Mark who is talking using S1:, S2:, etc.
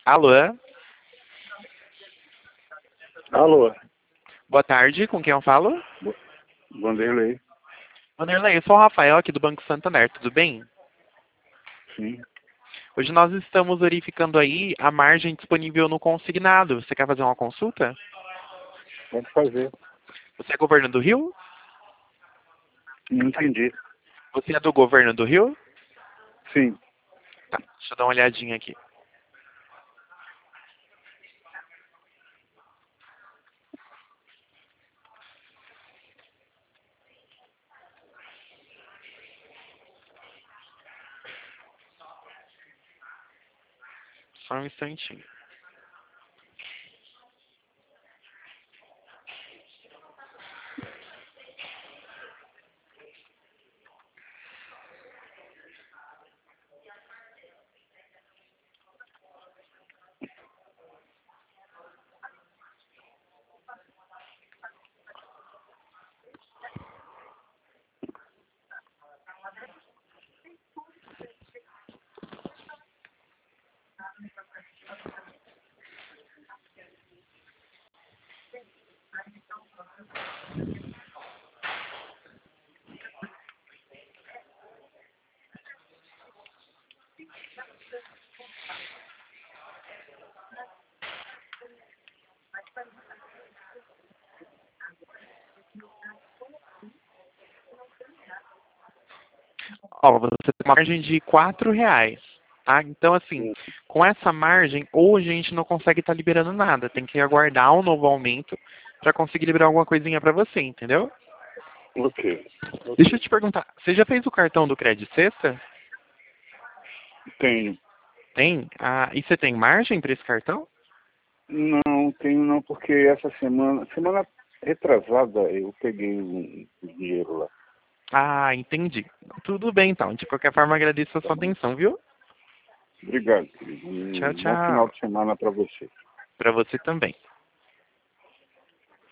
S1: Alô?
S2: Alô,
S1: Boa tarde, com quem eu falo?
S2: Vanderlei.
S1: Vanderlei, eu sou o Rafael aqui do Banco Santander, tudo bem?
S2: Sim,
S1: Hoje nós estamos verificando aí a margem disponível no consignado. Você quer fazer uma consulta?
S2: pode fazer.
S1: Você é governo do Rio?
S2: Não entendi.
S1: Você é do governo do Rio?
S2: Sim,
S1: Tá, deixa eu dar uma olhadinha aqui. Só um instantinho. Ó, você tem uma margem de R$ 4, tá? Então, assim,
S2: sim.
S1: com essa margem, hoje a gente não consegue estar liberando nada. Tem que aguardar um novo aumento para conseguir liberar alguma coisinha para você, entendeu?
S2: Ok.
S1: Deixa eu te perguntar, você já fez o cartão do Crédito Sexta?
S2: Tenho.
S1: Tem? Ah, e você tem margem para esse cartão?
S2: Não, tenho não, porque essa semana retrasada, eu peguei um dinheiro lá.
S1: Ah, entendi. Tudo bem, então. De qualquer forma, agradeço a
S2: Tá
S1: sua
S2: bom?
S1: atenção, viu?
S2: Obrigado, querido.
S1: Tchau,
S2: Um bom final
S1: tchau.
S2: de semana para você.
S1: Para você também.